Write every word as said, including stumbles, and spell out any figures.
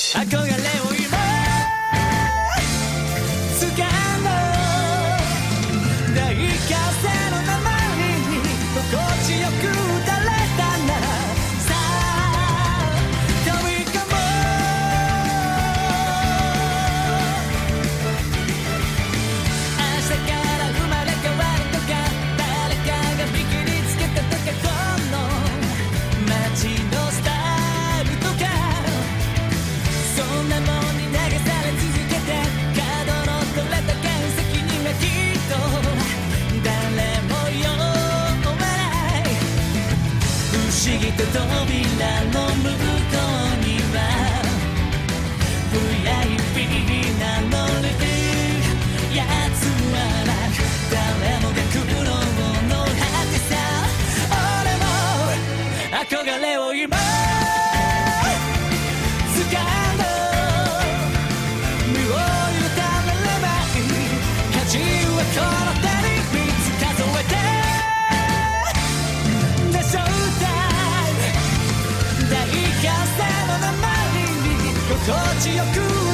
憧れを今掴んだ大風の名前に心地よく打たれたならさあ飛び込もう明日から生まれ変わるとか誰かがビキにつけたとかこの街のスタイルとかそんなもんに流され続けて角の取れた原石にはきっと誰も読まない不思議と扉の向こうには ブイアイピー 名乗るやつはなく誰もが苦労の果てさ俺も憧れを今掴んだ身を委ねればいい価値はこの手にみっつ数えてでショータイム大風の名前に心地よく